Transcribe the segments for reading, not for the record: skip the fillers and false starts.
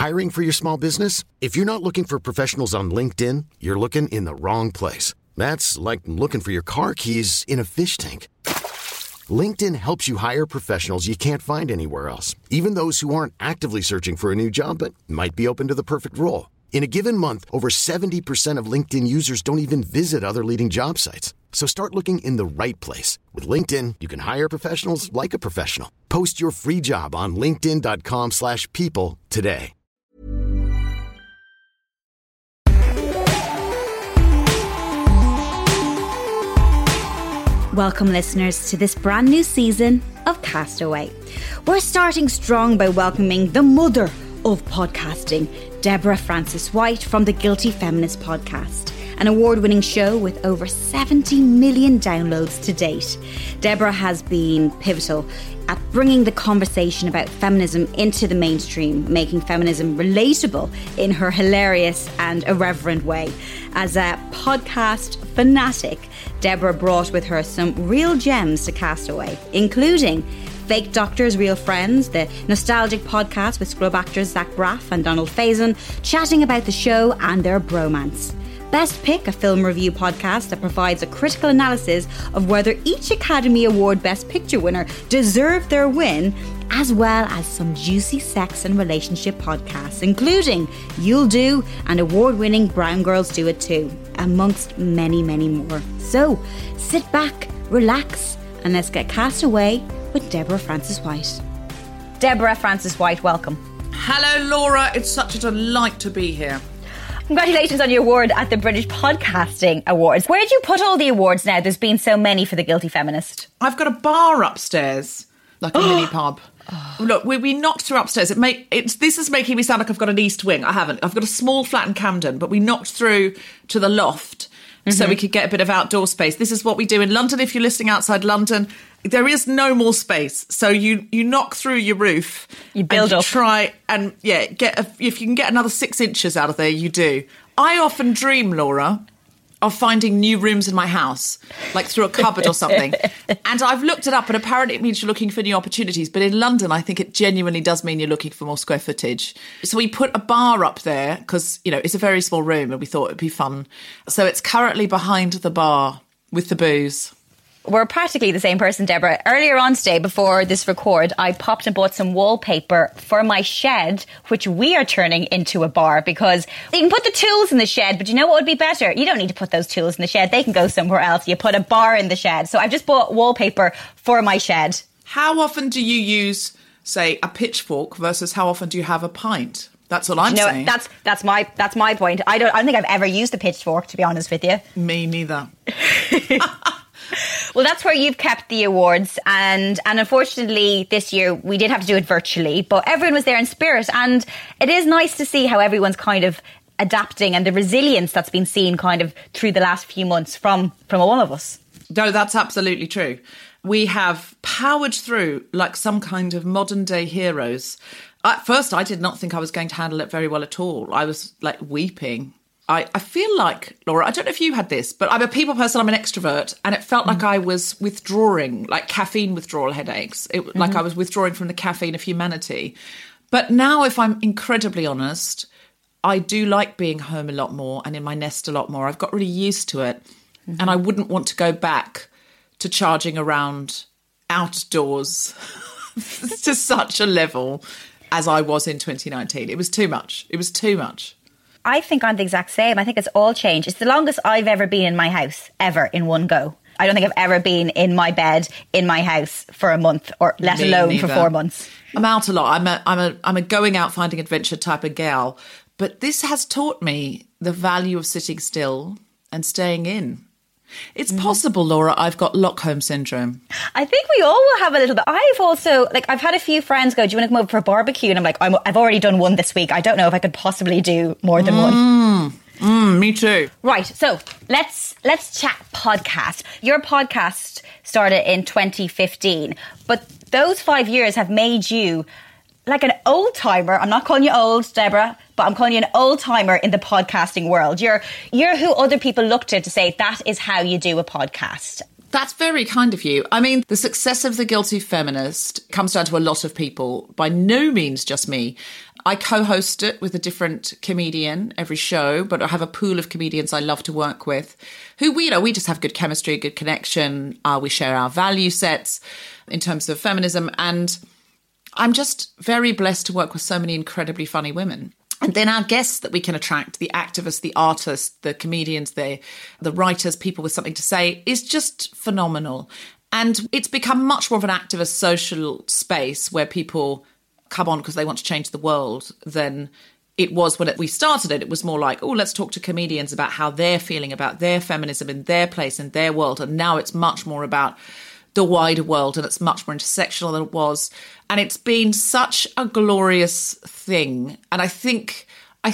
Hiring for your small business? If you're not looking for professionals on LinkedIn, you're looking in the wrong place. That's like looking for your car keys in a fish tank. LinkedIn helps you hire professionals you can't find anywhere else, even those who aren't actively searching for a new job but might be open to the perfect role. In a given month, over 70% of LinkedIn users don't even visit other leading job sites. So start looking in the right place. With LinkedIn, you can hire professionals like a professional. Post your free job on linkedin.com/people today. Welcome, listeners, to this brand new season of Castaway. We're starting strong by welcoming the mother of podcasting, Deborah Frances-White from the Guilty Feminist podcast, an award-winning show with over 70 million downloads to date. Deborah has been pivotal at bringing the conversation about feminism into the mainstream, making feminism relatable in her hilarious and irreverent way. As a podcast fanatic, Deborah brought with her some real gems to Castaway, including Fake Doctors, Real Friends, the nostalgic podcast with Scrub actors Zach Braff and Donald Faison, chatting about the show and their bromance. Best Pick, a film review podcast that provides a critical analysis of whether each Academy Award Best Picture winner deserved their win, as well as some juicy sex and relationship podcasts, including You'll Do and award-winning Brown Girls Do It Too, amongst many, many more. So, sit back, relax, and let's get cast away with Deborah Frances-White. Deborah Frances-White, welcome. Hello, Laura. It's such a delight to be here. Congratulations on your award at the British Podcasting Awards. Where do you put all the awards now? There's been so many for the Guilty Feminist. I've got a bar upstairs, like a mini pub. Look, we knocked through upstairs. This is making me sound like I've got an east wing. I haven't. I've got a small flat in Camden, but we knocked through to the loft so we could get a bit of outdoor space. This is what we do in London. If you're listening outside London, there is no more space. So you knock through your roof. You build up. Try and, if you can get another 6 inches out of there, you do. I often dream, Laura, of finding new rooms in my house, like through a cupboard or something. And I've looked it up, and apparently it means you're looking for new opportunities. But in London, I think it genuinely does mean you're looking for more square footage. So we put a bar up there because, it's a very small room and we thought it'd be fun. So it's currently behind the bar with the booze. We're practically the same person, Deborah. Earlier on today, before this record, I popped and bought some wallpaper for my shed, which we are turning into a bar, because you can put the tools in the shed, but you know what would be better? You don't need to put those tools in the shed. They can go somewhere else. You put a bar in the shed. So I've just bought wallpaper for my shed. How often do you use, say, a pitchfork versus how often do you have a pint? That's all I'm saying. That's my point. I don't think I've ever used a pitchfork, to be honest with you. Me neither. Well, that's where you've kept the awards, and unfortunately this year we did have to do it virtually, but everyone was there in spirit, and it is nice to see how everyone's kind of adapting and the resilience that's been seen kind of through the last few months from all of us. No, that's absolutely true. We have powered through like some kind of modern day heroes. At first, I did not think I was going to handle it very well at all. I was like weeping. I feel like, Laura, I don't know if you had this, but I'm a people person, I'm an extrovert, and it felt like I was withdrawing, like caffeine withdrawal headaches. Like I was withdrawing from the caffeine of humanity. But now, if I'm incredibly honest, I do like being home a lot more and in my nest a lot more. I've got really used to it. And I wouldn't want to go back to charging around outdoors to such a level as I was in 2019. It was too much. It was too much. I think I'm the exact same. I think it's all changed. It's the longest I've ever been in my house, ever, in one go. I don't think I've ever been in my bed in my house for a month, or let alone for 4 months. I'm out a lot. I'm a going out finding adventure type of gal. But this has taught me the value of sitting still and staying in. It's possible, Laura, I've got Lockholm syndrome. I think we all will have a little bit. I've also, I've had a few friends go, do you want to come over for a barbecue? And I'm like, I've already done one this week. I don't know if I could possibly do more than one. Me too. Right, so let's chat podcast. Your podcast started in 2015, but those 5 years have made you like an old timer. I'm not calling you old, Deborah, but I'm calling you an old timer in the podcasting world. You're who other people look to say that is how you do a podcast. That's very kind of you. I mean, the success of The Guilty Feminist comes down to a lot of people, by no means just me. I co-host it with a different comedian every show, but I have a pool of comedians I love to work with who we just have good chemistry, good connection. We share our value sets in terms of feminism. And I'm just very blessed to work with so many incredibly funny women. And then our guests that we can attract, the activists, the artists, the comedians, the writers, people with something to say, is just phenomenal. And it's become much more of an activist social space where people come on because they want to change the world than it was when we started it. It was more like, oh, let's talk to comedians about how they're feeling about their feminism in their place, in their world. And now it's much more about the wider world, and it's much more intersectional than it was. And it's been such a glorious thing. And I think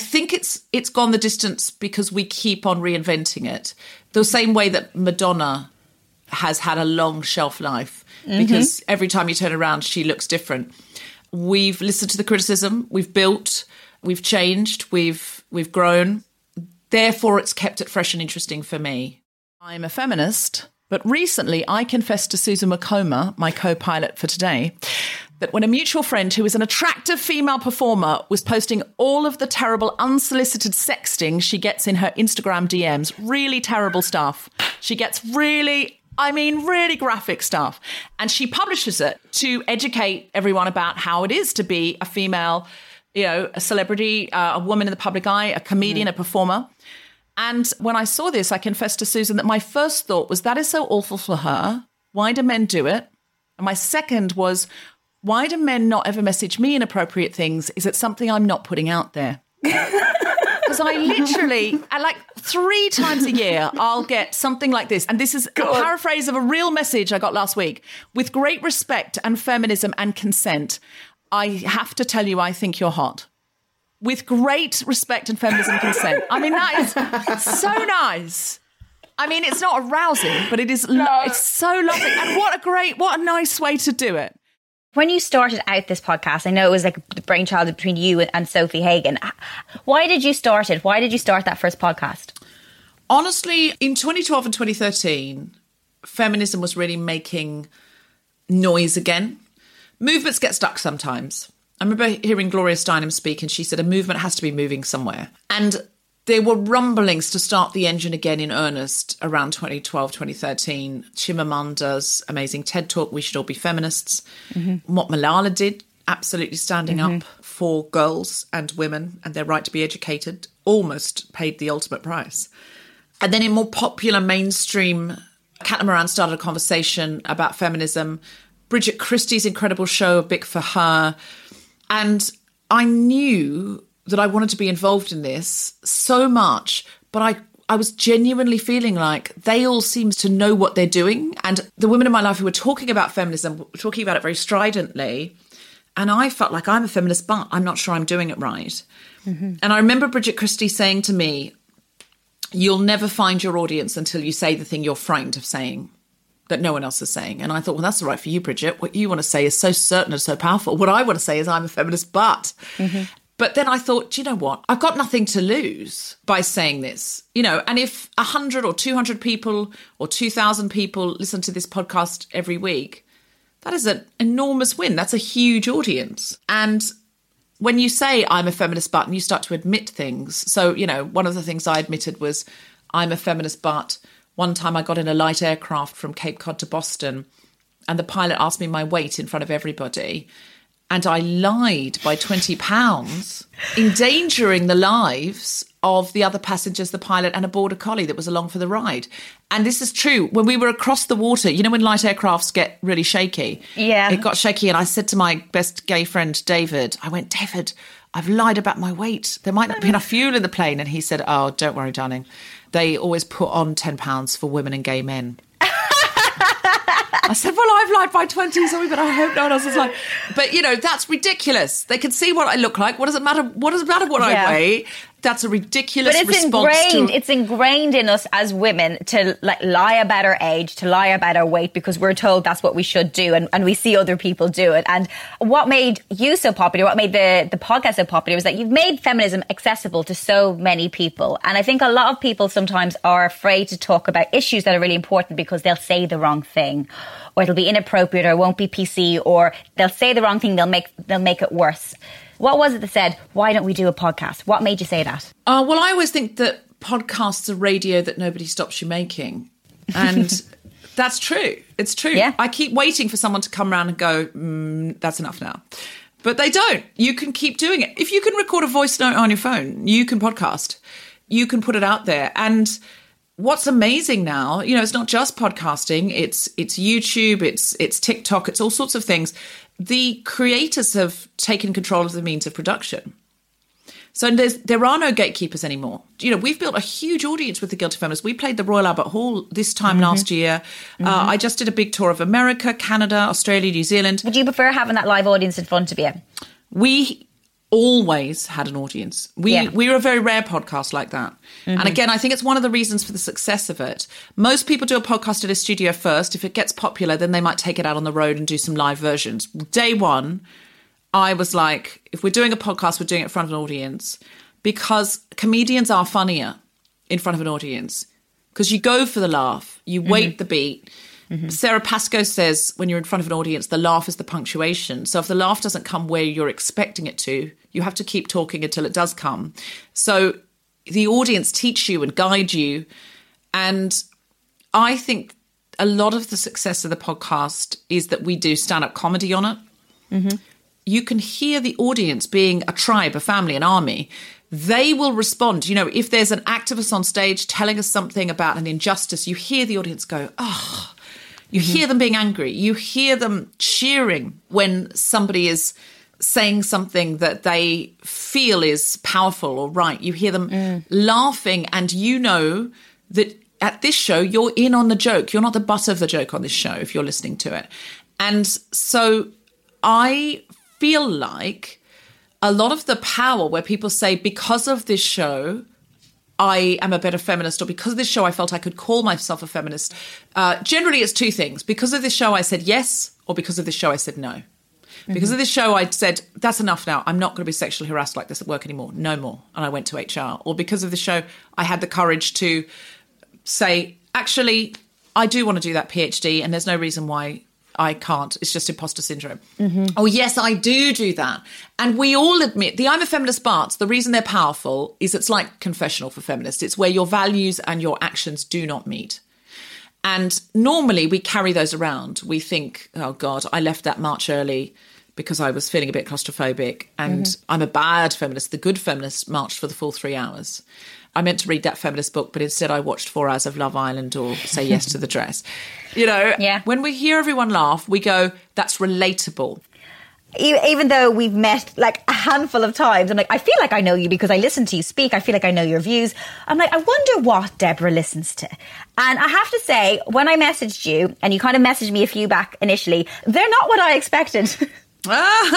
it's gone the distance because we keep on reinventing it. The same way that Madonna has had a long shelf life, because every time you turn around, she looks different. We've listened to the criticism, we've built, we've changed, we've grown. Therefore, it's kept it fresh and interesting for me. I'm a feminist, but recently I confessed to Susan McComa, my co-pilot for today, that when a mutual friend who is an attractive female performer was posting all of the terrible unsolicited sexting she gets in her Instagram DMs, really terrible stuff. She gets really graphic stuff. And she publishes it to educate everyone about how it is to be a female, a celebrity, a woman in the public eye, a comedian, a performer. And when I saw this, I confessed to Susan that my first thought was, that is so awful for her. Why do men do it? And my second was, why do men not ever message me inappropriate things? Is it something I'm not putting out there? Because I like 3 times a year, I'll get something like this. And this is a paraphrase of a real message I got last week. With great respect and feminism and consent, I have to tell you, I think you're hot. With great respect and feminism and consent. I mean, that is so nice. I mean, it's not arousing, but it is. It's so lovely. And what a nice way to do it. When you started out this podcast, I know it was like the brainchild between you and Sophie Hagen. Why did you start it? Why did you start that first podcast? Honestly, in 2012 and 2013, feminism was really making noise again. Movements get stuck sometimes. I remember hearing Gloria Steinem speak, and she said a movement has to be moving somewhere. And there were rumblings to start the engine again in earnest around 2012, 2013. Chimamanda's amazing TED Talk, We Should All Be Feminists. What Malala did, absolutely standing up for girls and women and their right to be educated, almost paid the ultimate price. And then in more popular mainstream, Caitlin Moran started a conversation about feminism. Bridget Christie's incredible show, big for her. And I knew that I wanted to be involved in this so much, but I was genuinely feeling like they all seem to know what they're doing. And the women in my life who were talking about feminism were talking about it very stridently. And I felt like I'm a feminist, but I'm not sure I'm doing it right. And I remember Bridget Christie saying to me, you'll never find your audience until you say the thing you're frightened of saying, that no one else is saying. And I thought, well, that's all right for you, Bridget. What you want to say is so certain and so powerful. What I want to say is I'm a feminist, but... But then I thought, do you know what? I've got nothing to lose by saying this, and if 100 or 200 people or 2,000 people listen to this podcast every week, that is an enormous win. That's a huge audience. And when you say I'm a feminist but, and you start to admit things. So, one of the things I admitted was I'm a feminist but. One time I got in a light aircraft from Cape Cod to Boston, and the pilot asked me my weight in front of everybody. And I lied by 20 pounds, endangering the lives of the other passengers, the pilot and a border collie that was along for the ride. And this is true. When we were across the water, when light aircrafts get really shaky? Yeah. It got shaky. And I said to my best gay friend, David, David, I've lied about my weight. There might not be enough fuel in the plane. And he said, oh, don't worry, darling. They always put on £10 for women and gay men. I said, well, I've lied by 20, sorry, but I hope no one else has lied. But, that's ridiculous. They can see what I look like. What does it matter? What does it matter what I weigh? That's a ridiculous response. It's ingrained in us as women to lie about our age, to lie about our weight, because we're told that's what we should do, and we see other people do it. And what made you so popular, what made the podcast so popular, was that you've made feminism accessible to so many people. And I think a lot of people sometimes are afraid to talk about issues that are really important because they'll say the wrong thing, or it'll be inappropriate, or it won't be PC, or they'll say the wrong thing, they'll make it worse. What was it that said, why don't we do a podcast? What made you say that? Well, I always think that podcasts are radio that nobody stops you making. And that's true. It's true. Yeah. I keep waiting for someone to come around and go, that's enough now. But they don't. You can keep doing it. If you can record a voice note on your phone, you can podcast. You can put it out there. And what's amazing now, it's not just podcasting. It's YouTube, it's TikTok, it's all sorts of things. The creators have taken control of the means of production. So there are no gatekeepers anymore. We've built a huge audience with The Guilty Feminist. We played the Royal Albert Hall this time last year. I just did a big tour of America, Canada, Australia, New Zealand. Would you prefer having that live audience in front of you? We always had an audience. We're a very rare podcast like that. And again, I think it's one of the reasons for the success of it. Most people do a podcast at a studio first. If it gets popular, then they might take it out on the road and do some live versions. Day one, I was like, if we're doing a podcast, we're doing it in front of an audience, because comedians are funnier in front of an audience because you go for the laugh, you wait the beat. Sarah Pascoe says when you're in front of an audience, the laugh is the punctuation. So if the laugh doesn't come where you're expecting it to, you have to keep talking until it does come. So the audience teach you and guide you. And I think a lot of the success of the podcast is that we do stand-up comedy on it. You can hear the audience being a tribe, a family, an army. They will respond. If there's an activist on stage telling us something about an injustice, you hear the audience go, oh. You hear them being angry. You hear them cheering when somebody is saying something that they feel is powerful or right. You hear them laughing, and that at this show, you're in on the joke. You're not the butt of the joke on this show if you're listening to it. And so I feel like a lot of the power where people say, because of this show, I am a better feminist, or because of this show, I felt I could call myself a feminist. Generally, it's two things. Because of this show, I said yes, or because of this show, I said no. Because of this show, I said, that's enough now. I'm not going to be sexually harassed like this at work anymore. No more. And I went to HR. Or because of the show, I had the courage to say, actually, I do want to do that PhD, and there's no reason why I can't. It's just imposter syndrome. Oh, yes, I do that. And we all admit the I'm a Feminist parts, the reason they're powerful is it's like confessional for feminists. It's where your values and your actions do not meet. And normally we carry those around. We think, oh, God, I left that march early because I was feeling a bit claustrophobic, and I'm a bad feminist. The good feminist marched for the full 3 hours. I meant to read that feminist book, but instead I watched 4 hours of Love Island or Say Yes to the Dress. When we hear everyone laugh, we go, that's relatable. Even though we've met like a handful of times, I'm like, I feel like I know you because I listen to you speak. I feel like I know your views. I'm like, I wonder what Deborah listens to. And I have to say, when I messaged you, and you kind of messaged me a few back initially, they're not what I expected. which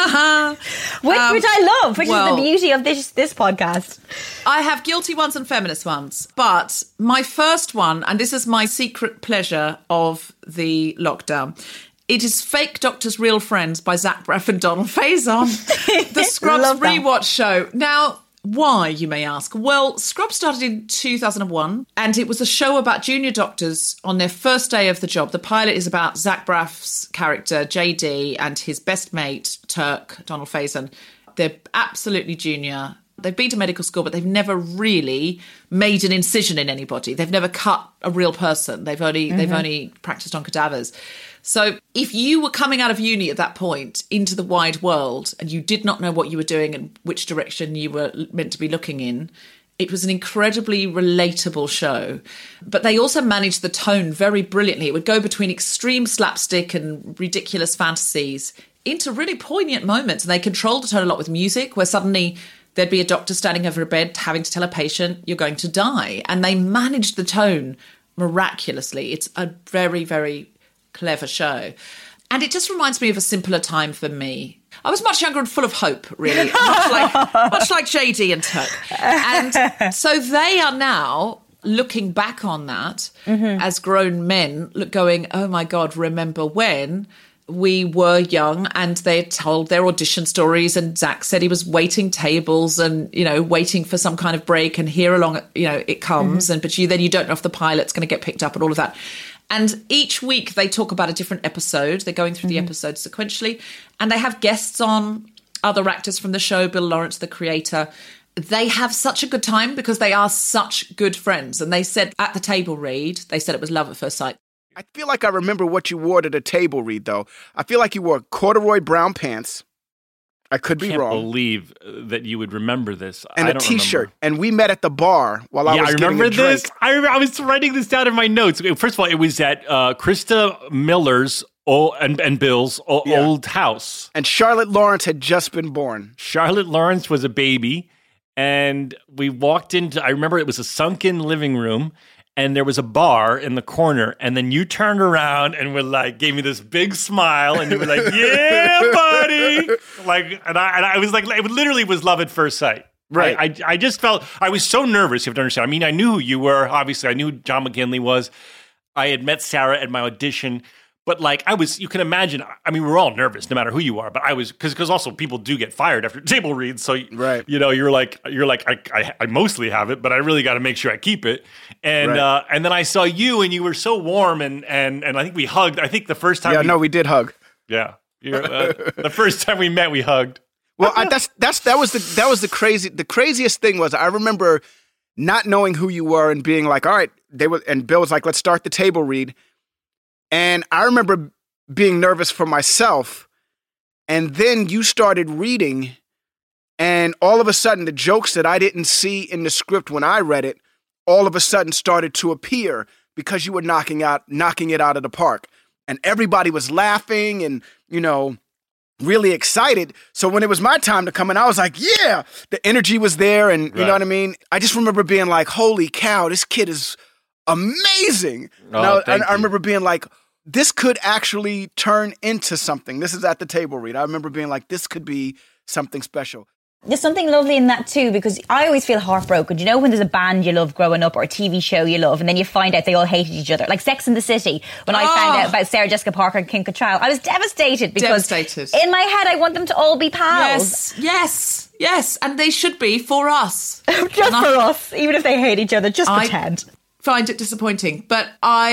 I love, which is the beauty of this podcast. I have guilty ones and feminist ones, but my first one, and this is my secret pleasure of the lockdown, it is Fake Doctors, Real Friends by Zach Braff and Donald Faison, the Scrubs rewatch show. Now, why, you may ask? Well, Scrubs started in 2001, and it was a show about junior doctors on their first day of the job. The pilot is about Zach Braff's character, JD, and his best mate, Turk, Donald Faison. They're absolutely junior. They've been to medical school, but they've never really made an incision in anybody. They've never cut a real person. They've only practiced on cadavers. So if you were coming out of uni at that point into the wide world and you did not know what you were doing and which direction you were meant to be looking in, it was an incredibly relatable show. But they also managed the tone very brilliantly. It would go between extreme slapstick and ridiculous fantasies into really poignant moments. And they controlled the tone a lot with music, where suddenly there'd be a doctor standing over a bed having to tell a patient, you're going to die. And they managed the tone miraculously. It's a very, very clever show. And it just reminds me of a simpler time for me. I was much younger and full of hope, really, much like JD and Turk. And so they are now looking back on that as grown men, going, oh my God, remember when we were young and they told their audition stories, and Zach said he was waiting tables and, waiting for some kind of break, and here along, it comes. But you don't know if the pilot's going to get picked up and all of that. And each week they talk about a different episode. They're going through the episodes sequentially, and they have guests on. other actors from the show, Bill Lawrence, the creator. They have such a good time because they are such good friends. And they said at the table read, they said it was love at first sight. I feel like I remember what you wore to the table read, though. I feel like you wore corduroy brown pants. I could be wrong. I can't believe that you would remember this. And a T-shirt. Remember. And we met at the bar while I was getting a drink. This. I was writing this down in my notes. First of all, it was at Krista Miller's and Bill's old house. And Charlotte Lawrence had just been born. Charlotte Lawrence was a baby. And we walked into, I remember it was a sunken living room. And there was a bar in the corner, and then you turned around and were like, gave me this big smile, and you were like, "Yeah, buddy!" And I was like, it literally was love at first sight. Right. I just felt I was so nervous. You have to understand. I mean, I knew who you were. Obviously, I knew who John McGinley was. I had met Sarah at my audition. But you can imagine, I mean, we're all nervous no matter who you are, but I was, because also people do get fired after table reads. So, right. You're like, I mostly have it, but I really got to make sure I keep it. And and then I saw you and you were so warm and I think we hugged. I think the first time. Yeah, we did hug. Yeah. The first time we met, we hugged. Well, that was the craziest thing was I remember not knowing who you were and being like, all right, and Bill was like, let's start the table read. And I remember being nervous for myself, and then you started reading, and all of a sudden, the jokes that I didn't see in the script when I read it, all of a sudden started to appear because you were knocking it out of the park. And everybody was laughing and, really excited. So when it was my time to come in, I was like, yeah, the energy was there, and you know what I mean? I just remember being like, holy cow, this kid is amazing. I remember being like, this could actually turn into something. This is at the table read. I remember being like, this could be something special. There's something lovely in that too, because I always feel heartbroken. You know, when there's a band you love growing up or a TV show you love, and then you find out they all hated each other. Like Sex and the City. When I found out about Sarah Jessica Parker and Kim Cattrall, I was devastated because in my head I want them to all be pals. Yes. And they should be for us. Just for us. Even if they hate each other, just pretend. Find it disappointing. But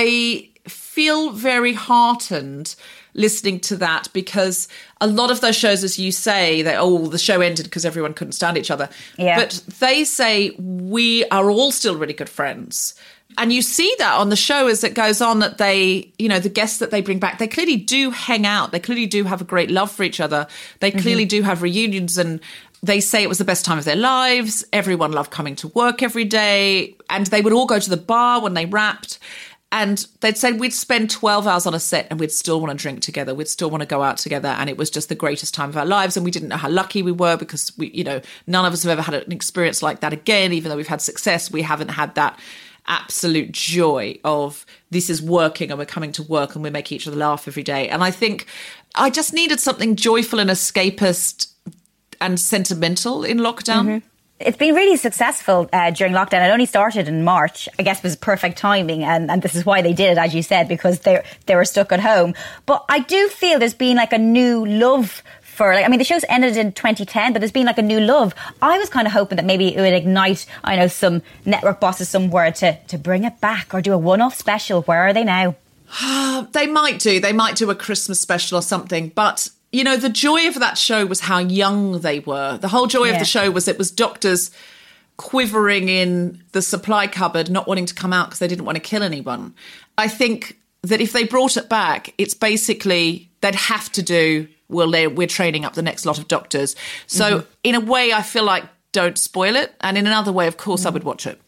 I feel very heartened listening to that, because a lot of those shows, as you say, the show ended because everyone couldn't stand each other. Yeah. But they say we are all still really good friends. And you see that on the show as it goes on, that they, the guests that they bring back, they clearly do hang out. They clearly do have a great love for each other. They clearly do have reunions, and they say it was the best time of their lives. Everyone loved coming to work every day. And they would all go to the bar when they wrapped. And they'd say we'd spend 12 hours on a set and we'd still want to drink together. We'd still want to go out together. And it was just the greatest time of our lives. And we didn't know how lucky we were, because none of us have ever had an experience like that again. Even though we've had success, we haven't had that absolute joy of this is working and we're coming to work and we're making each other laugh every day. And I think I just needed something joyful and escapist and sentimental in lockdown. Mm-hmm. It's been really successful during lockdown. It only started in March. I guess it was perfect timing, and this is why they did it, as you said, because they were stuck at home. But I do feel there's been like a new love for, the show's ended in 2010, but there's been like a new love. I was kind of hoping that maybe it would ignite, some network bosses somewhere to bring it back or do a one-off special. Where are they now? They might do a Christmas special or something, but the joy of that show was how young they were. The whole joy of the show was it was doctors quivering in the supply cupboard, not wanting to come out because they didn't want to kill anyone. I think that if they brought it back, it's basically they'd have to do, we're training up the next lot of doctors. So in a way, I feel like don't spoil it. And in another way, of course, I would watch it.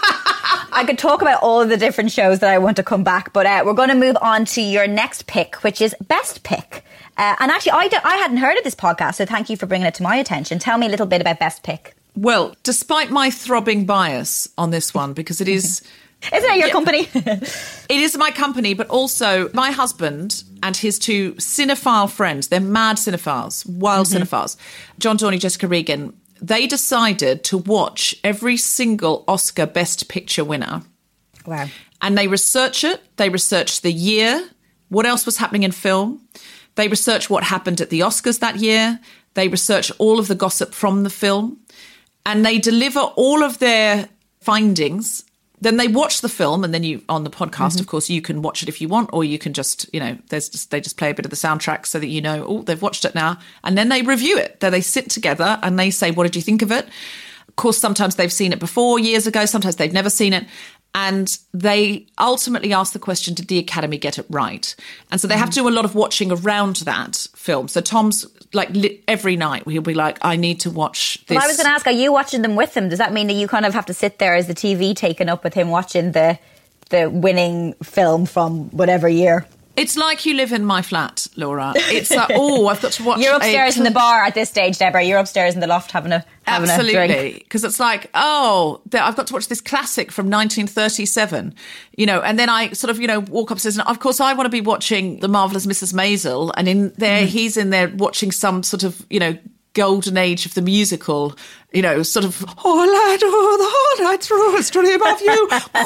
I could talk about all of the different shows that I want to come back, but we're going to move on to your next pick, which is Best Pick. And actually, I hadn't heard of this podcast, so thank you for bringing it to my attention. Tell me a little bit about Best Pick. Well, despite my throbbing bias on this one, because it is... Isn't it your company? It is my company, but also my husband and his two cinephile friends, they're mad cinephiles, wild cinephiles, John Dorney, Jessica Regan, they decided to watch every single Oscar Best Picture winner. Wow. And they research it. They research the year, what else was happening in film. They research what happened at the Oscars that year. They research all of the gossip from the film. And they deliver all of their findings Then they watch the film, and then you, on the podcast, of course, you can watch it if you want, or you can just, they just play a bit of the soundtrack so that you know, oh, they've watched it now. And then they review it. Then they sit together and they say, what did you think of it? Of course, sometimes they've seen it before, years ago. Sometimes they've never seen it. And they ultimately ask the question, did the Academy get it right? And so they have to do a lot of watching around that film. So Tom's like every night he'll be like, I need to watch this. Well, I was going to ask, are you watching them with him? Does that mean that you kind of have to sit there as the TV taken up with him watching the winning film from whatever year? It's like you live in my flat, Laura. It's like, oh, I've got to watch. You're upstairs in the bar at this stage, Deborah. You're upstairs in the loft having a drink. Absolutely, because it's like, oh, I've got to watch this classic from 1937, and then I sort of, walk upstairs, and of course I want to be watching The Marvelous Mrs. Maisel, and in there he's in there watching some sort of, golden age of the musical, sort of, oh lad, oh the whole night through, it's truly above you.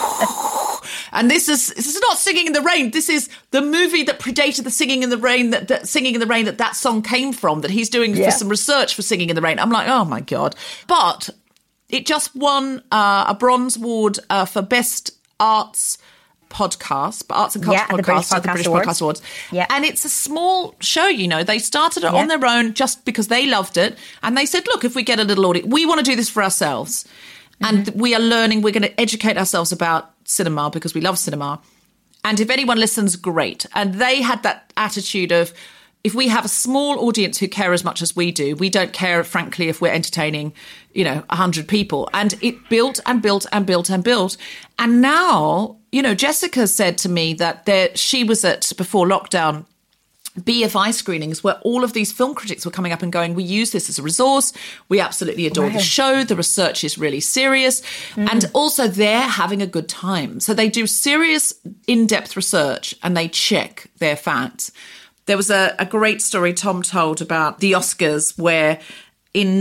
And this is not Singing in the Rain. This is the movie that predated the Singing in the Rain, that Singing in the Rain that song came from, that he's doing for some research for Singing in the Rain. I'm like, oh my God. But it just won a Bronze Award for Best Arts Podcast, Arts and Culture Podcast at the British Podcast Awards. Yeah. And it's a small show, They started it on their own just because they loved it. And they said, look, if we get a little audience, we want to do this for ourselves. And we are learning, we're going to educate ourselves about cinema because we love cinema. And if anyone listens, great. And they had that attitude of, if we have a small audience who care as much as we do, we don't care, frankly, if we're entertaining, 100 people. And it built and built and built and built. And now, Jessica said to me that she was at, before lockdown, BFI screenings where all of these film critics were coming up and going, we use this as a resource. We absolutely adore the show. The research is really serious. And also they're having a good time. So they do serious, in-depth research and they check their facts. There was a great story Tom told about the Oscars where in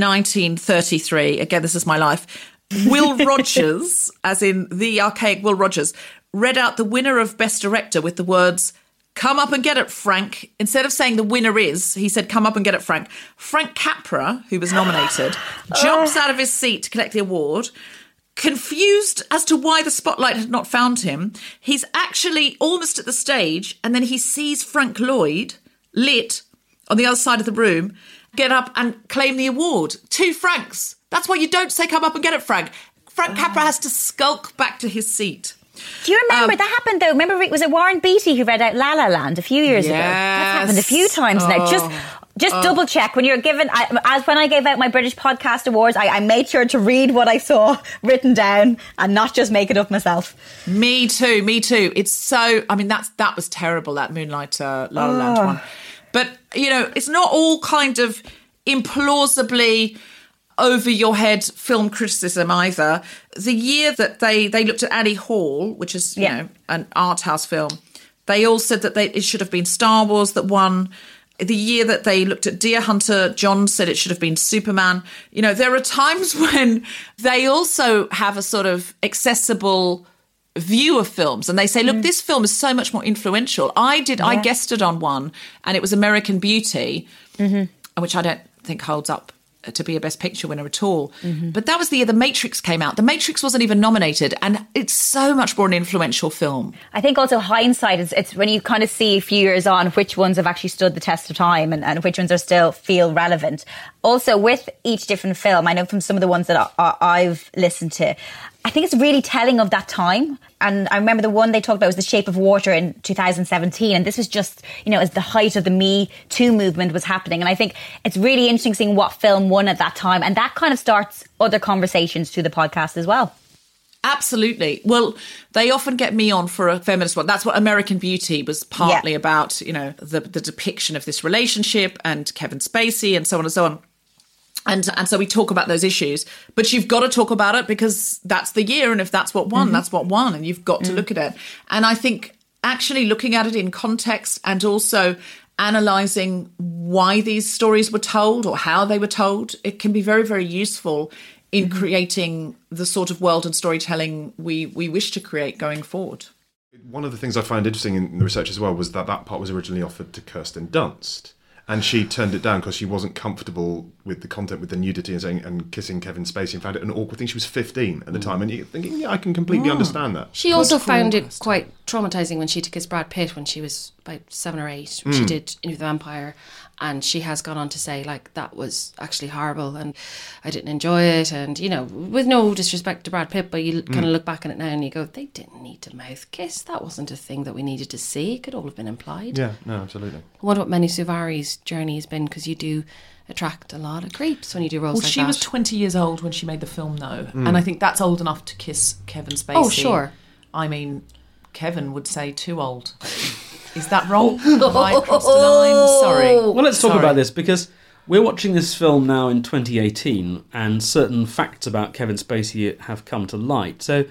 1933, again, this is my life, Will Rogers, as in the archaic Will Rogers, read out the winner of Best Director with the words, come up and get it, Frank. Instead of saying the winner is, he said, come up and get it, Frank. Frank Capra, who was nominated, jumps out of his seat to collect the award. Confused as to why the spotlight had not found him, he's actually almost at the stage, and then he sees Frank Lloyd, lit, on the other side of the room, get up and claim the award. 2 francs. That's why you don't say, come up and get it, Frank. Frank Capra has to skulk back to his seat. Do you remember that happened though? Remember, was it Warren Beatty who read out La La Land a few years ago? That's happened a few times now. Just double check when you're given. When I gave out my British Podcast Awards, I made sure to read what I saw written down and not just make it up myself. Me too. It's so. I mean, that was terrible. That Moonlight La La Land one. But it's not all kind of implausibly over your head film criticism either. The year that they looked at Annie Hall, which is an art house film, they all said that it should have been Star Wars that won. The year that they looked at Deer Hunter, John said it should have been Superman. There are times when they also have a sort of accessible view of films and they say, look, this film is so much more influential. I guested on one and it was American Beauty, which I don't think holds up to be a Best Picture winner at all. But that was the year The Matrix came out. The Matrix wasn't even nominated, and it's so much more an influential film. I think also hindsight, it's when you kind of see a few years on which ones have actually stood the test of time and which ones are still feel relevant. Also, with each different film, I know from some of the ones that I've listened to, I think it's really telling of that time. And I remember the one they talked about was The Shape of Water in 2017. And this was just, as the height of the Me Too movement was happening. And I think it's really interesting seeing what film won at that time. And that kind of starts other conversations to the podcast as well. Absolutely. Well, they often get me on for a feminist one. That's what American Beauty was partly about, the depiction of this relationship and Kevin Spacey and so on and so on. And so we talk about those issues, but you've got to talk about it because that's the year. And if that's what won, that's what won. And you've got to look at it. And I think actually looking at it in context and also analysing why these stories were told or how they were told, it can be very, very useful in creating the sort of world and storytelling we wish to create going forward. One of the things I found interesting in the research as well was that part was originally offered to Kirsten Dunst. and she turned it down because she wasn't comfortable with the content, with the nudity and kissing Kevin Spacey, and found it an awkward thing. She was 15 at the time, and you're thinking, yeah, I can completely understand that. She also found it quite traumatising when she took his Brad Pitt when she was about 7 or 8. She did Interview with the Vampire, and she has gone on to say, like, that was actually horrible and I didn't enjoy it. And, you know, with no disrespect to Brad Pitt, but you kind of look back on it now and you go, they didn't need to mouth kiss. That wasn't a thing that we needed to see. It could all have been implied. Yeah, no, absolutely. I wonder what Manu Suvari's journey has been, because you do attract a lot of creeps when you do roles like that. She was 20 years old when she made the film, though. And I think that's old enough to kiss Kevin Spacey. Oh, sure. I mean, Kevin would say too old. Is that wrong? Have I crossed a line? Sorry. Well, let's talk about this, because we're watching this film now in 2018 and certain facts about Kevin Spacey have come to light. So,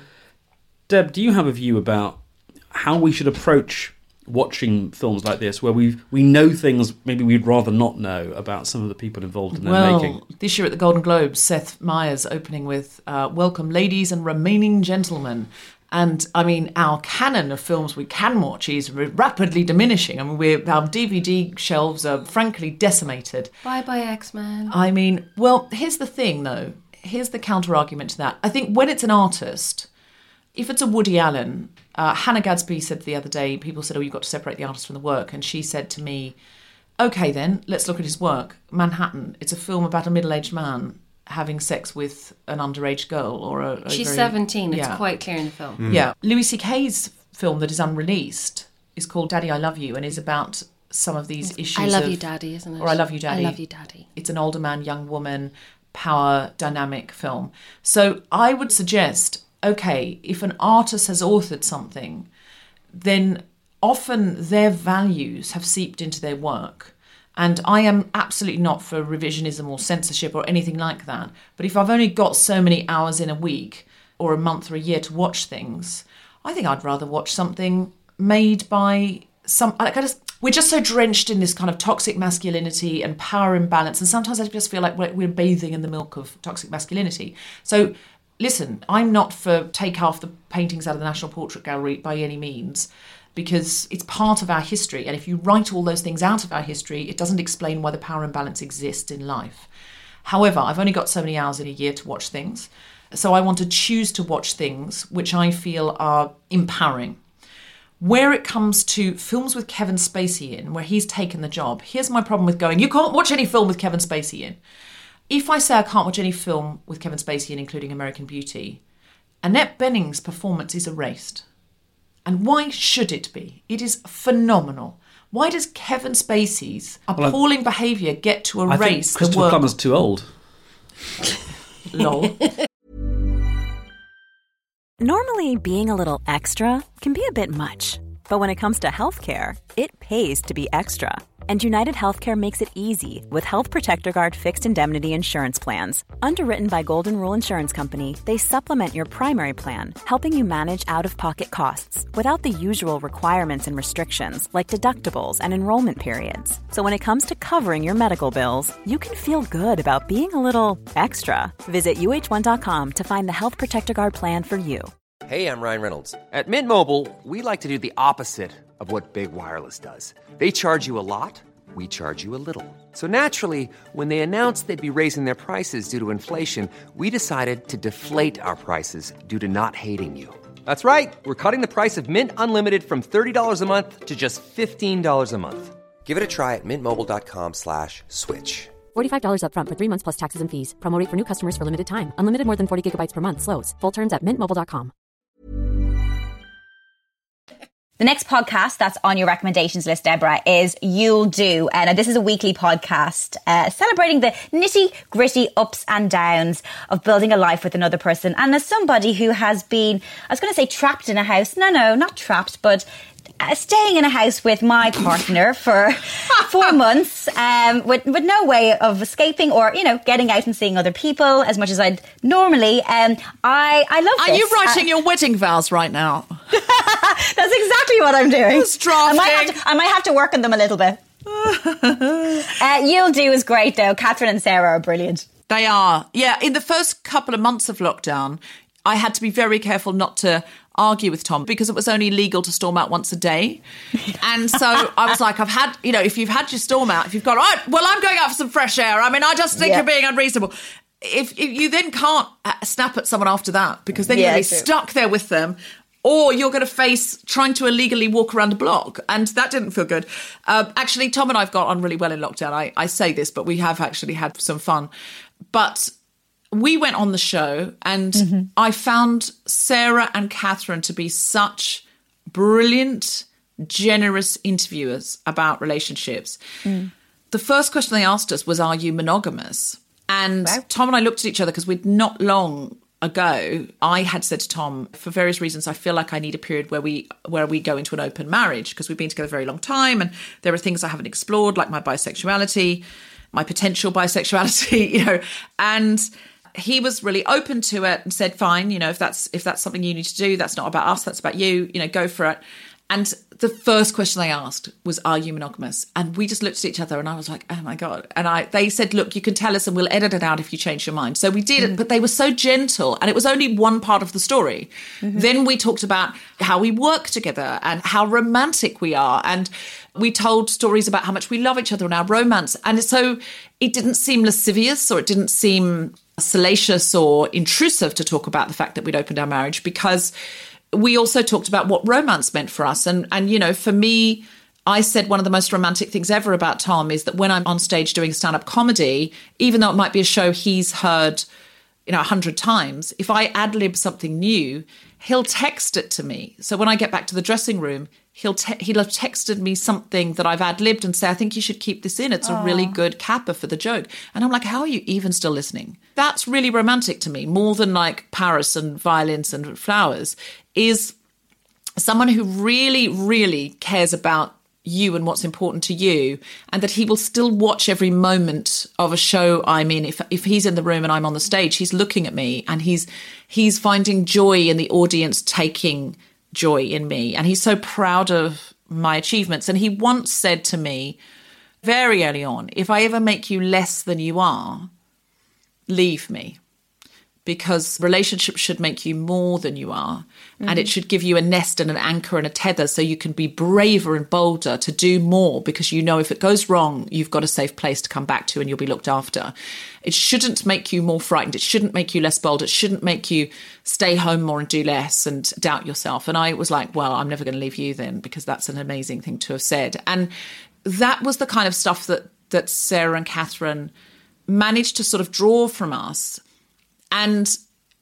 Deb, do you have a view about how we should approach watching films like this, where we know things maybe we'd rather not know about some of the people involved in their making? This year at the Golden Globes, Seth Meyers opening with Welcome Ladies and Remaining Gentlemen. And, I mean, our canon of films we can watch is rapidly diminishing. I mean, our DVD shelves are frankly decimated. Bye-bye, X-Men. I mean, well, here's the thing, though. Here's the counter-argument to that. I think when it's an artist, if it's a Woody Allen, Hannah Gadsby said the other day, people said, oh, you've got to separate the artist from the work. And she said to me, OK, then, let's look at his work. Manhattan, it's a film about a middle-aged man having sex with an underage girl, or she's 17. It's quite clear in the film. Yeah. Louis C.K.'s film that is unreleased is called Daddy, I Love You, and is about some of these issues. I Love You, Daddy, isn't it? Or I Love You, Daddy. I Love You, Daddy. It's an older man, young woman, power dynamic film. So I would suggest, okay, if an artist has authored something, then often their values have seeped into their work. And I am absolutely not for revisionism or censorship or anything like that. But if I've only got so many hours in a week or a month or a year to watch things, I think I'd rather watch something made by some... We're just so drenched in this kind of toxic masculinity and power imbalance. And sometimes I just feel like we're bathing in the milk of toxic masculinity. So, listen, I'm not for take half the paintings out of the National Portrait Gallery by any means, because it's part of our history. And if you write all those things out of our history, it doesn't explain why the power imbalance exists in life. However, I've only got so many hours in a year to watch things. So I want to choose to watch things which I feel are empowering. Where it comes to films with Kevin Spacey in, where he's taken the job, here's my problem with going, you can't watch any film with Kevin Spacey in. If I say I can't watch any film with Kevin Spacey in, including American Beauty, Annette Bening's performance is erased. And why should it be? It is phenomenal. Why does Kevin Spacey's appalling behaviour get to erase I think Christopher Plummer's too old. Lol. Normally, being a little extra can be a bit much. But when it comes to healthcare, it pays to be extra. And United Healthcare makes it easy with Health Protector Guard fixed indemnity insurance plans. Underwritten by Golden Rule Insurance Company, they supplement your primary plan, helping you manage out-of-pocket costs without the usual requirements and restrictions like deductibles and enrollment periods. So when it comes to covering your medical bills, you can feel good about being a little extra. Visit UH1.com to find the Health Protector Guard plan for you. Hey, I'm Ryan Reynolds. At Mint Mobile, we like to do the opposite of what Big Wireless does. They charge you a lot, we charge you a little. So naturally, when they announced they'd be raising their prices due to inflation, we decided to deflate our prices due to not hating you. That's right. We're cutting the price of Mint Unlimited from $30 a month to just $15 a month. Give it a try at mintmobile.com/switch. $45 up front for 3 months plus taxes and fees. Promo rate for new customers for limited time. Unlimited more than 40 gigabytes per month. Slows full terms at mintmobile.com. The next podcast that's on your recommendations list, Deborah, is You'll Do. And this is a weekly podcast celebrating the nitty-gritty ups and downs of building a life with another person. And as somebody who has been, I was going to say trapped in a house. No, not trapped, but staying in a house with my partner for 4 months with no way of escaping or, getting out and seeing other people as much as I'd normally. I love this. Are you writing your wedding vows right now? That's exactly what I'm doing. It's drafting. I might have to work on them a little bit. You'll Do is great, though. Catherine and Sarah are brilliant. They are. Yeah, in the first couple of months of lockdown, I had to be very careful not to argue with Tom because it was only legal to storm out once a day. And so I was like, I've had, if you've had your storm out, if you've gone, right, well, I'm going out for some fresh air. I mean, I just think you're being unreasonable. If you then can't snap at someone after that because then you're going to be stuck there with them, or you're going to face trying to illegally walk around a block. And that didn't feel good. Actually, Tom and I have got on really well in lockdown. I say this, but we have actually had some fun. But we went on the show and I found Sarah and Catherine to be such brilliant, generous interviewers about relationships. The first question they asked us was, are you monogamous? And Tom and I looked at each other because we'd not long ago, I had said to Tom, for various reasons, I feel like I need a period where we go into an open marriage because we've been together a very long time and there are things I haven't explored, like my bisexuality, my potential bisexuality, and he was really open to it and said, fine, if that's something you need to do, that's not about us, that's about you, go for it. And the first question they asked was, are you monogamous? And we just looked at each other and I was like, oh my God. And they said, look, you can tell us and we'll edit it out if you change your mind. So we did it, but they were so gentle and it was only one part of the story. Then we talked about how we work together and how romantic we are. And we told stories about how much we love each other and our romance. And so it didn't seem lascivious or it didn't seem salacious or intrusive to talk about the fact that we'd opened our marriage, because we also talked about what romance meant for us. And for me, I said one of the most romantic things ever about Tom is that when I'm on stage doing stand-up comedy, even though it might be a show he's heard 100 times, if I ad-lib something new, he'll text it to me. So when I get back to the dressing room, he'll have texted me something that I've ad-libbed and say, I think you should keep this in. It's a really good capper for the joke. And I'm like, how are you even still listening? That's really romantic to me, more than like Paris and violins and flowers, is someone who really, really cares about you and what's important to you, and that he will still watch every moment of a show I'm in. If he's in the room and I'm on the stage, he's looking at me and he's finding joy in the audience taking joy in me. And he's so proud of my achievements. And he once said to me very early on, if I ever make you less than you are, leave me. Because relationships should make you more than you are. And it should give you a nest and an anchor and a tether so you can be braver and bolder to do more, because if it goes wrong, you've got a safe place to come back to and you'll be looked after. It shouldn't make you more frightened. It shouldn't make you less bold. It shouldn't make you stay home more and do less and doubt yourself. And I was like, well, I'm never going to leave you then, because that's an amazing thing to have said. And that was the kind of stuff that Sarah and Catherine managed to sort of draw from us. And,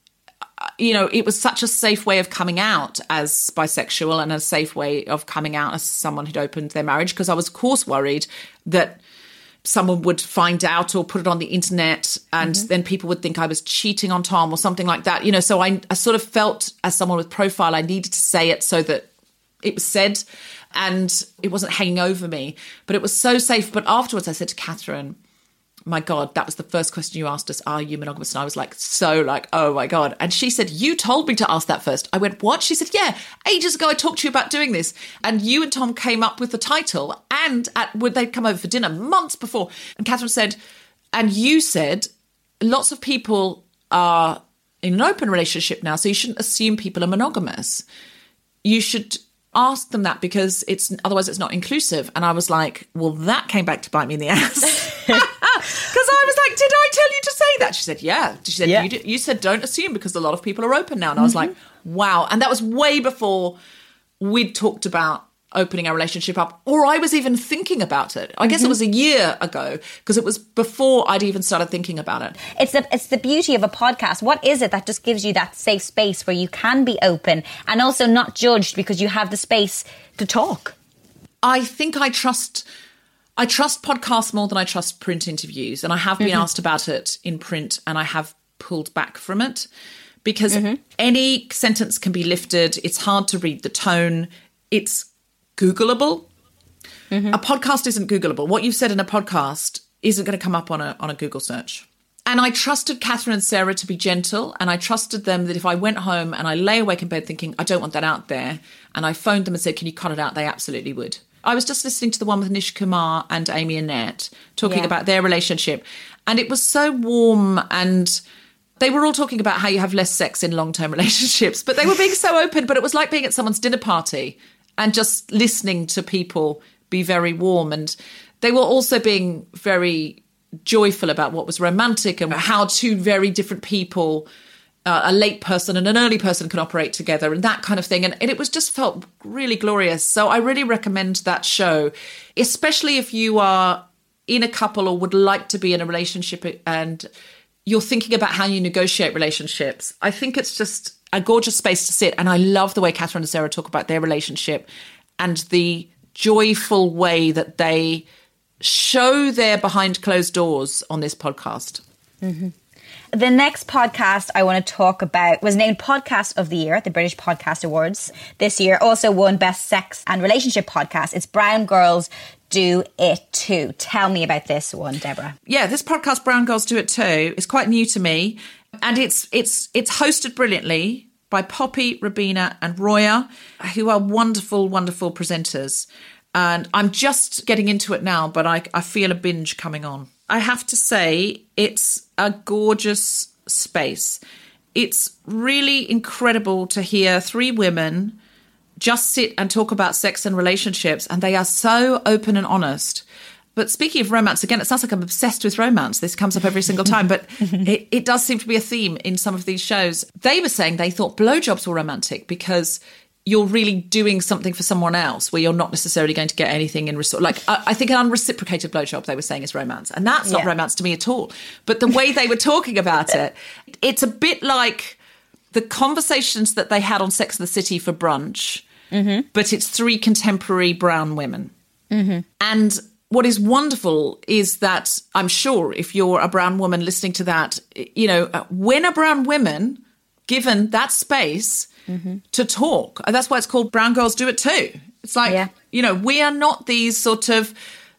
it was such a safe way of coming out as bisexual and a safe way of coming out as someone who'd opened their marriage, because I was, of course, worried that someone would find out or put it on the internet and then people would think I was cheating on Tom or something like that. So I sort of felt, as someone with profile, I needed to say it so that it was said and it wasn't hanging over me. But it was so safe. But afterwards I said to Catherine, my God, that was the first question you asked us, are you monogamous? And I was like, oh my God. And she said, you told me to ask that first. I went, what? She said, yeah, ages ago I talked to you about doing this. And you and Tom came up with the title, and they'd come over for dinner months before. And Catherine said, and you said, lots of people are in an open relationship now, so you shouldn't assume people are monogamous. You should ask them that, because otherwise it's not inclusive. And I was like, well, that came back to bite me in the ass. Because I was like, did I tell you to say that? She said, yeah. She said, yeah. You said don't assume, because a lot of people are open now. And I was like, wow. And that was way before we'd talked about opening our relationship up, or I was even thinking about it. I guess it was a year ago, because it was before I'd even started thinking about it. It's the beauty of a podcast. What is it that just gives you that safe space where you can be open and also not judged, because you have the space to talk? I think I trust podcasts more than I trust print interviews. And I have been asked about it in print and I have pulled back from it, because any sentence can be lifted. It's hard to read the tone. It's Googleable. A podcast isn't Googleable. What you've said in a podcast isn't going to come up on a Google search. And I trusted Catherine and Sarah to be gentle, and I trusted them that if I went home and I lay awake in bed thinking, I don't want that out there, and I phoned them and said, can you cut it out? They absolutely would. I was just listening to the one with Nish Kumar and Amy Annette talking about their relationship. And it was so warm, and They were all talking about how you have less sex in long-term relationships, but they were being so open. But it was like being at someone's dinner party and just listening to people be very warm. And they were also being very joyful about what was romantic and how two very different people, a late person and an early person, can operate together and that kind of thing. And it was just felt really glorious. So I really recommend that show, especially if you are in a couple or would like to be in a relationship and you're thinking about how you negotiate relationships. I think it's just a gorgeous space to sit. And I love the way Catherine and Sarah talk about their relationship and the joyful way that they show their behind closed doors on this podcast. Mm-hmm. The next podcast I want to talk about was named Podcast of the Year at the British Podcast Awards this year. Also won Best Sex and Relationship Podcast. It's Brown Girls Do It Too. Tell me about this one, Deborah. Yeah, this podcast, Brown Girls Do It Too, is quite new to me. And it's hosted brilliantly by Poppy, Rabina and Roya, who are wonderful, wonderful presenters. And I'm just getting into it now, but I feel a binge coming on. I have to say, it's a gorgeous space. It's really incredible to hear three women just sit and talk about sex and relationships, and they are so open and honest. But speaking of romance, again, it sounds like I'm obsessed with romance. This comes up every single time, but it does seem to be a theme in some of these shows. They were saying they thought blowjobs were romantic because you're really doing something for someone else where you're not necessarily going to get anything in resort. Like, I think an unreciprocated blowjob, they were saying, is romance. And that's not romance to me at all. But the way they were talking about it, it's a bit like the conversations that they had on Sex and the City for brunch, but it's three contemporary brown women. Mm-hmm. And what is wonderful is that I'm sure if you're a brown woman listening to that, you know, when a brown woman given that space to talk, and that's why it's called Brown Girls Do It Too. It's like, you know, we are not these sort of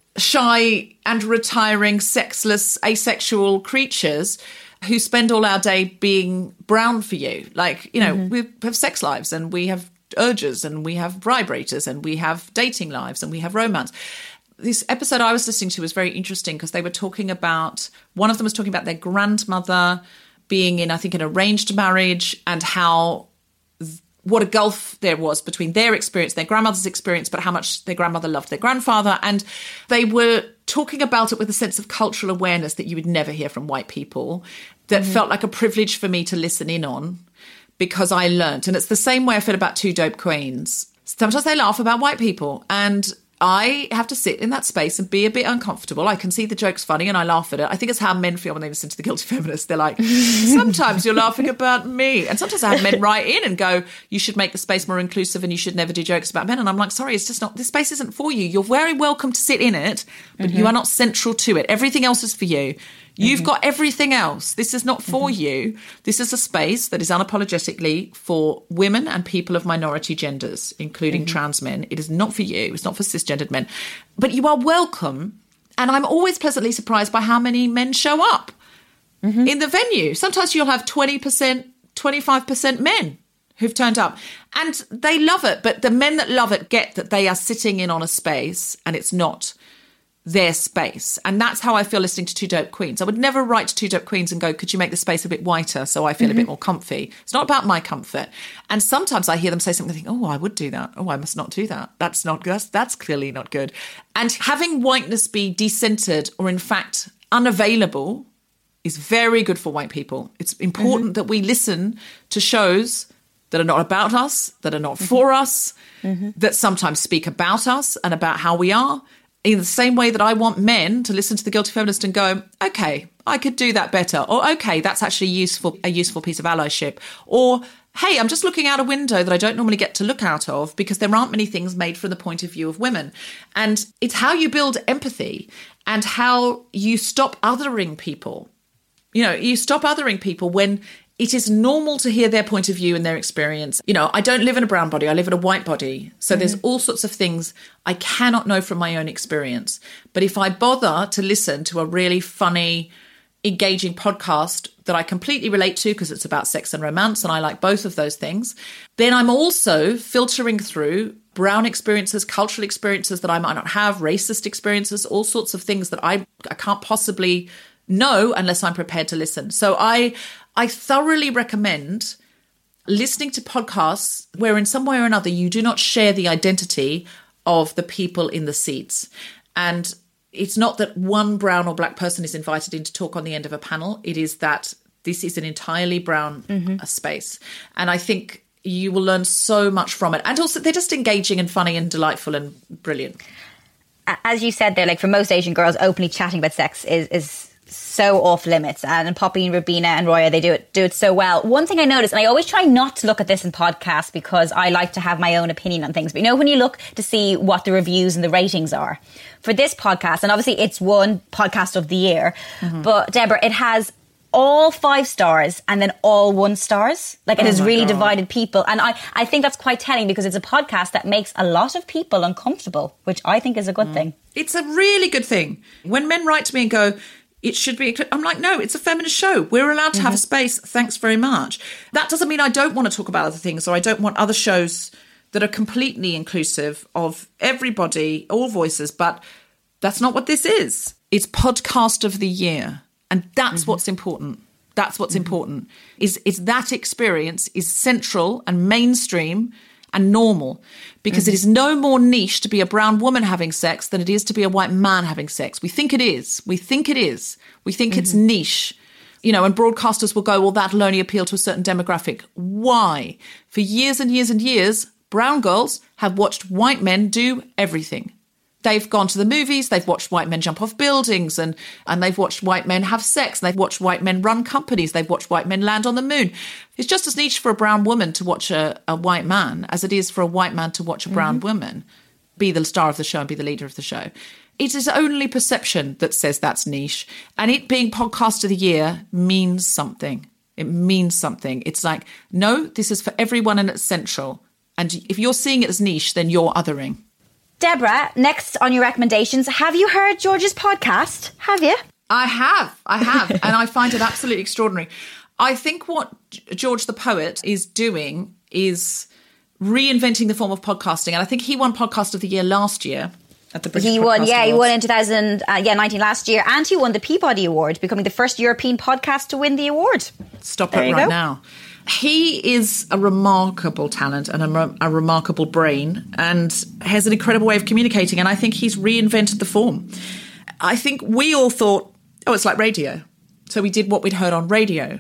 shy and retiring, sexless, asexual creatures who spend all our day being brown for you. Like, you know, we have sex lives and we have urges and we have vibrators and we have dating lives and we have romance. This episode I was listening to was very interesting because they were talking about, one of them was talking about their grandmother being in, I think, an arranged marriage and how, what a gulf there was between their experience, their grandmother's experience, but how much their grandmother loved their grandfather. And they were talking about it with a sense of cultural awareness that you would never hear from white people, that felt like a privilege for me to listen in on because I learnt. And it's the same way I feel about Two Dope Queens. Sometimes they laugh about white people and I have to sit in that space and be a bit uncomfortable. I can see the joke's funny and I laugh at it. I think it's how men feel when they listen to The Guilty Feminist. They're like, sometimes you're laughing about me. And sometimes I have men write in and go, you should make the space more inclusive and you should never do jokes about men. And I'm like, sorry, it's just not, this space isn't for you. You're very welcome to sit in it, but you are not central to it. Everything else is for you. You've got everything else. This is not for you. This is a space that is unapologetically for women and people of minority genders, including trans men. It is not for you. It's not for cisgendered men. But you are welcome. And I'm always pleasantly surprised by how many men show up in the venue. Sometimes you'll have 20%, 25% men who've turned up. And they love it. But the men that love it get that they are sitting in on a space and it's not their space. And that's how I feel listening to Two Dope Queens. I would never write to Two Dope Queens and go, could you make the space a bit whiter so I feel a bit more comfy? It's not about my comfort. And sometimes I hear them say something, I think, oh, I would do that. Oh, I must not do that. That's not good. That's clearly not good. And having whiteness be decentered or in fact unavailable is very good for white people. It's important that we listen to shows that are not about us, that are not for us, that sometimes speak about us and about how we are, in the same way that I want men to listen to The Guilty Feminist and go, okay, I could do that better. Or, okay, that's actually a useful piece of allyship. Or, hey, I'm just looking out a window that I don't normally get to look out of because there aren't many things made from the point of view of women. And it's how you build empathy and how you stop othering people. You know, you stop othering people when it is normal to hear their point of view and their experience. You know, I don't live in a brown body, I live in a white body. So there's all sorts of things I cannot know from my own experience. But if I bother to listen to a really funny, engaging podcast that I completely relate to because it's about sex and romance and I like both of those things, then I'm also filtering through brown experiences, cultural experiences that I might not have, racist experiences, all sorts of things that I can't possibly know unless I'm prepared to listen. So I I thoroughly recommend listening to podcasts where in some way or another you do not share the identity of the people in the seats. And it's not that one brown or black person is invited in to talk on the end of a panel. It is that this is an entirely brown space. And I think you will learn so much from it. And also they're just engaging and funny and delightful and brilliant. As you said there, like for most Asian girls, openly chatting about sex is so off limits, and Poppy and Rubina and Roya, they do it so well. One thing I noticed, and I always try not to look at this in podcasts because I like to have my own opinion on things, but you know when you look to see what the reviews and the ratings are for this podcast, and obviously it's won podcast of the year, but Deborah, it has all 5 stars and then all 1 stars. Like it has really divided people, and I think that's quite telling because it's a podcast that makes a lot of people uncomfortable, which I think is a good thing. It's a really good thing. When men write to me and go, it should be, I'm like, no, it's a feminist show. We're allowed to have a space. Thanks very much. That doesn't mean I don't want to talk about other things, or I don't want other shows that are completely inclusive of everybody, all voices, but that's not what this is. It's podcast of the year. And that's what's important. That's what's important. Is that experience is central and mainstream and normal, because it is no more niche to be a brown woman having sex than it is to be a white man having sex. We think it is. We think it's niche. You know, and broadcasters will go, well, that'll only appeal to a certain demographic. Why? For years and years and years, brown girls have watched white men do everything. They've gone to the movies, they've watched white men jump off buildings, and they've watched white men have sex, and they've watched white men run companies, they've watched white men land on the moon. It's just as niche for a brown woman to watch a white man as it is for a white man to watch a brown woman be the star of the show and be the leader of the show. It is only perception that says that's niche. And it being podcast of the year means something. It means something. It's like, no, this is for everyone and it's central. And if you're seeing it as niche, then you're othering. Deborah, next on your recommendations, have you heard George's podcast? Have you? I have. And I find it absolutely extraordinary. I think what George the Poet is doing is reinventing the form of podcasting. And I think he won Podcast of the Year last year at the British Podcast Awards. He won in 2019 last year. And he won the Peabody Award, becoming the first European podcast to win the award. Stop it right now. He is a remarkable talent and a remarkable brain and has an incredible way of communicating. And I think he's reinvented the form. I think we all thought, oh, it's like radio. So we did what we'd heard on radio.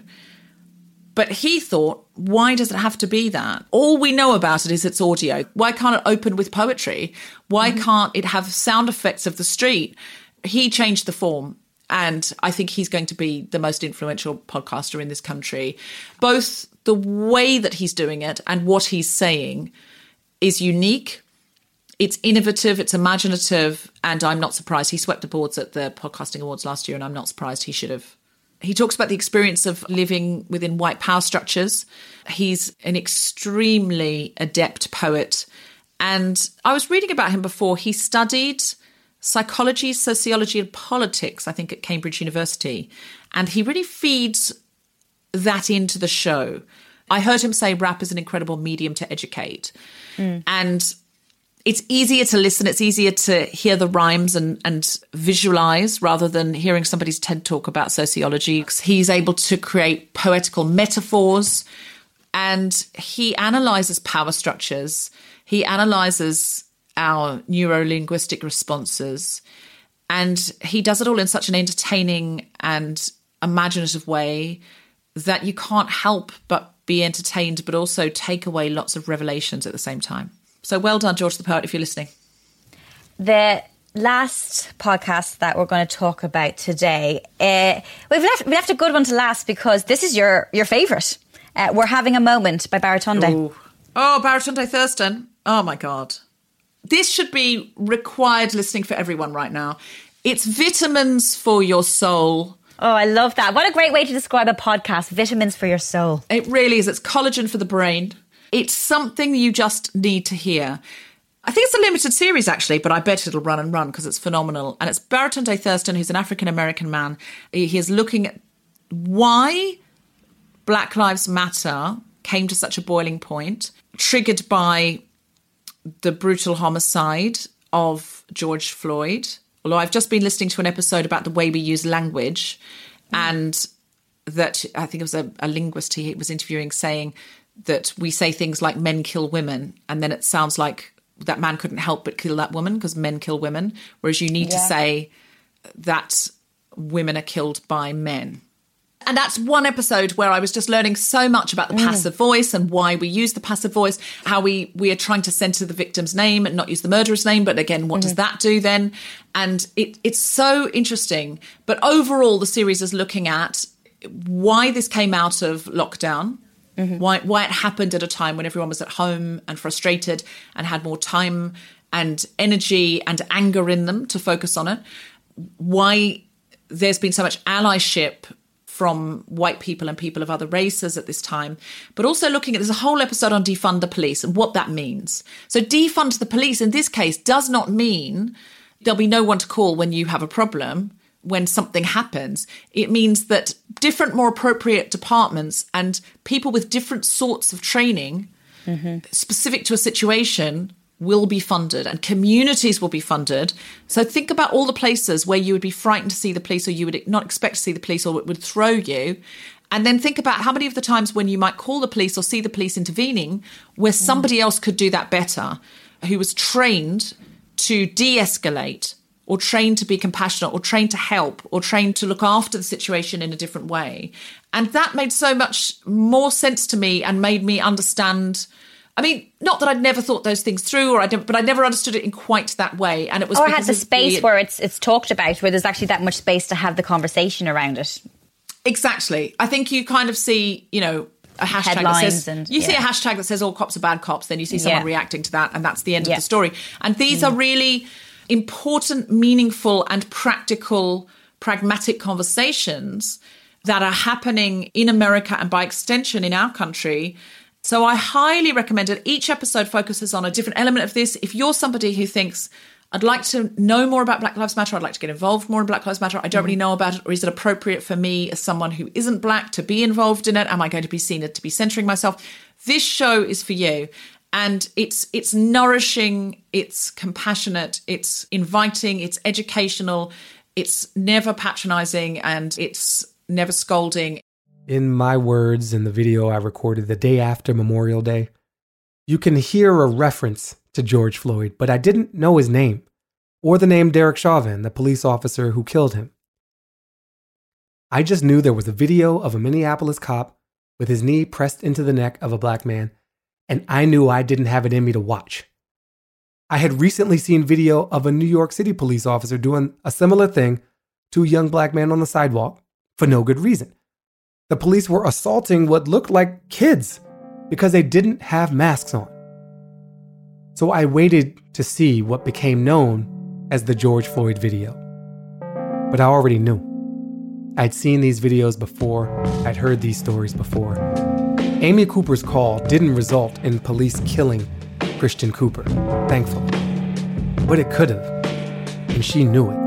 But he thought, why does it have to be that? All we know about it is it's audio. Why can't it open with poetry? Why can't it have sound effects of the street? He changed the form. And I think he's going to be the most influential podcaster in this country. Both the way that he's doing it and what he's saying is unique. It's innovative, it's imaginative, and I'm not surprised. He swept the boards at the Podcasting Awards last year, and I'm not surprised he should have. He talks about the experience of living within white power structures. He's an extremely adept poet. And I was reading about him before. He studied psychology, sociology, and politics, I think, at Cambridge University. And he really feeds that into the show. I heard him say rap is an incredible medium to educate. And it's easier to listen, it's easier to hear the rhymes and visualize rather than hearing somebody's TED talk about sociology. He's able to create poetical metaphors, and he analyzes power structures. He analyzes our neuro-linguistic responses, and he does it all in such an entertaining and imaginative way that you can't help but be entertained, but also take away lots of revelations at the same time. So well done, George the Poet, if you're listening. The last podcast that we're going to talk about today, we've left a good one to last because this is your favourite. We're Having a Moment by Baratunde. Oh, Baratunde Thurston. Oh, my God. This should be required listening for everyone right now. It's vitamins for your soul. Oh, I love that. What a great way to describe a podcast, vitamins for your soul. It really is. It's collagen for the brain. It's something you just need to hear. I think it's a limited series, actually, but I bet it'll run and run because it's phenomenal. And it's Baratunde Thurston, who's an African-American man. He is looking at why Black Lives Matter came to such a boiling point, triggered by the brutal homicide of George Floyd. Although I've just been listening to an episode about the way we use language, and that I think it was a linguist he was interviewing saying that we say things like men kill women, and then it sounds like that man couldn't help but kill that woman because men kill women, whereas you need to say that women are killed by men. And that's one episode where I was just learning so much about the passive voice and why we use the passive voice, how we are trying to censor the victim's name and not use the murderer's name. But again, what does that do then? And it's so interesting. But overall, the series is looking at why this came out of lockdown, why it happened at a time when everyone was at home and frustrated and had more time and energy and anger in them to focus on it, why there's been so much allyship from white people and people of other races at this time, but also looking at, there's a whole episode on defund the police and what that means. So defund the police in this case does not mean there'll be no one to call when you have a problem, when something happens. It means that different, more appropriate departments and people with different sorts of training specific to a situation will be funded and communities will be funded. So think about all the places where you would be frightened to see the police or you would not expect to see the police or it would throw you. And then think about how many of the times when you might call the police or see the police intervening where somebody else could do that better, who was trained to de-escalate or trained to be compassionate or trained to help or trained to look after the situation in a different way. And that made so much more sense to me and made me understand. I mean, not that I'd never thought those things through, but I never understood it in quite that way. And it was, or had the space where it's talked about, where there's actually that much space to have the conversation around it. Exactly. I think you kind of see, a hashtag headlines that says, see a hashtag that says all cops are bad cops, then you see someone reacting to that, and that's the end of the story. And these are really important, meaningful, and pragmatic conversations that are happening in America and by extension in our country. So I highly recommend it. Each episode focuses on a different element of this. If you're somebody who thinks, I'd like to know more about Black Lives Matter, I'd like to get involved more in Black Lives Matter, I don't really know about it, or is it appropriate for me as someone who isn't Black to be involved in it? Am I going to be seen to be centering myself? This show is for you. And it's nourishing, it's compassionate, it's inviting, it's educational, it's never patronizing, and it's never scolding. In my words in the video I recorded the day after Memorial Day, you can hear a reference to George Floyd, but I didn't know his name or the name Derek Chauvin, the police officer who killed him. I just knew there was a video of a Minneapolis cop with his knee pressed into the neck of a black man, and I knew I didn't have it in me to watch. I had recently seen video of a New York City police officer doing a similar thing to a young black man on the sidewalk for no good reason. The police were assaulting what looked like kids because they didn't have masks on. So I waited to see what became known as the George Floyd video. But I already knew. I'd seen these videos before. I'd heard these stories before. Amy Cooper's call didn't result in police killing Christian Cooper, thankfully. But it could have, and she knew it.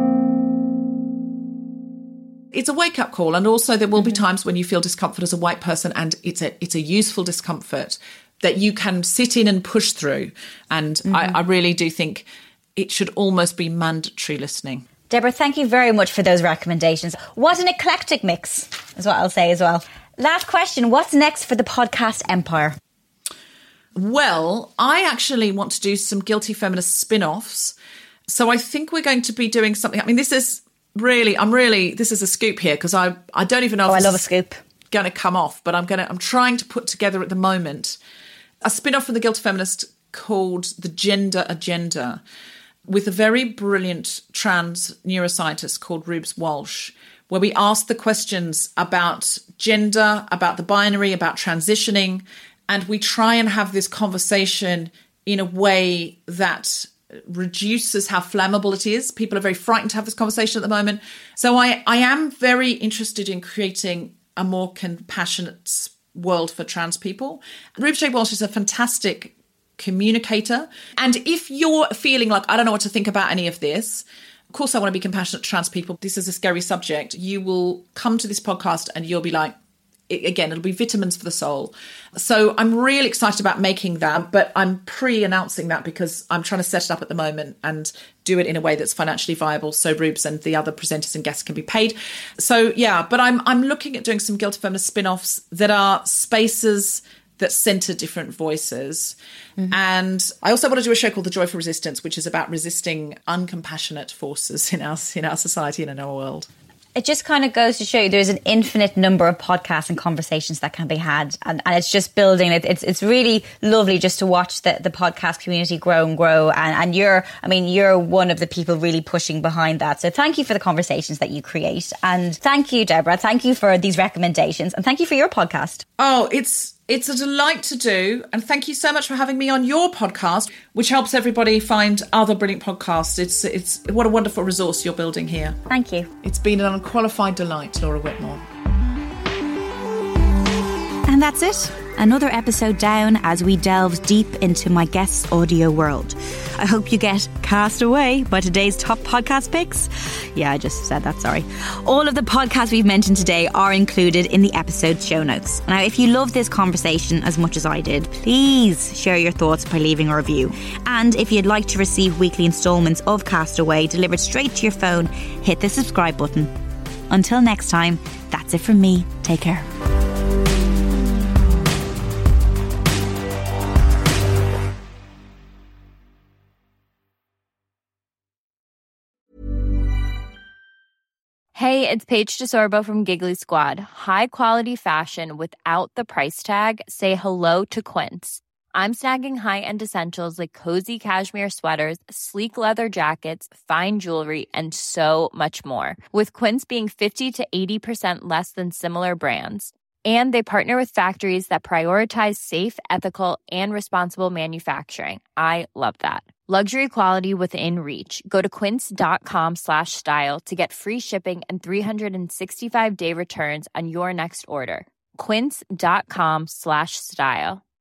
It's a wake-up call, and also there will be times when you feel discomfort as a white person, and it's a useful discomfort that you can sit in and push through. And I really do think it should almost be mandatory listening. Deborah, thank you very much for those recommendations. What an eclectic mix, is what I'll say as well. Last question, what's next for the podcast empire? Well, I actually want to do some Guilty Feminist spin-offs. So I think we're going to be doing something. I mean, this is this is a scoop here, because I don't even know if I love a scoop. Going to come off, but I'm trying to put together at the moment a spin-off from the Guilty Feminist called The Gender Agenda, with a very brilliant trans neuroscientist called Rubes Walsh, where we ask the questions about gender, about the binary, about transitioning, and we try and have this conversation in a way that reduces how flammable it is. People are very frightened to have this conversation at the moment. So I am very interested in creating a more compassionate world for trans people. Rubes J. Walsh is a fantastic communicator. And if you're feeling like, I don't know what to think about any of this, of course I want to be compassionate to trans people, this is a scary subject, you will come to this podcast and you'll be like, again, it'll be vitamins for the soul. So I'm really excited about making that, but I'm pre-announcing that because I'm trying to set it up at the moment and do it in a way that's financially viable so Rubes and the other presenters and guests can be paid. So yeah, but I'm looking at doing some Guilty Feminist spin-offs that are spaces that centre different voices. And I also want to do a show called The Joyful Resistance, which is about resisting uncompassionate forces in our society and in our world. It just kind of goes to show you there's an infinite number of podcasts and conversations that can be had. And it's just building. It's really lovely just to watch the podcast community grow and grow. And you're one of the people really pushing behind that. So thank you for the conversations that you create. And thank you, Deborah. Thank you for these recommendations. And thank you for your podcast. Oh, it's a delight to do. And thank you so much for having me on your podcast, which helps everybody find other brilliant podcasts. It's what a wonderful resource you're building here. Thank you. It's been an unqualified delight, Laura Whitmore. And that's it. Another episode down as we delve deep into my guest's audio world. I hope you get cast away by today's top podcast picks. Yeah, I just said that, sorry. All of the podcasts we've mentioned today are included in the episode show notes. Now, if you love this conversation as much as I did, please share your thoughts by leaving a review. And if you'd like to receive weekly installments of Castaway delivered straight to your phone, hit the subscribe button. Until next time, that's it from me. Take care. Hey, it's Paige DeSorbo from Giggly Squad. High quality fashion without the price tag. Say hello to Quince. I'm snagging high-end essentials like cozy cashmere sweaters, sleek leather jackets, fine jewelry, and so much more. With Quince being 50 to 80% less than similar brands. And they partner with factories that prioritize safe, ethical, and responsible manufacturing. I love that. Luxury quality within reach. Go to quince.com/style to get free shipping and 365-day returns on your next order. Quince.com/style.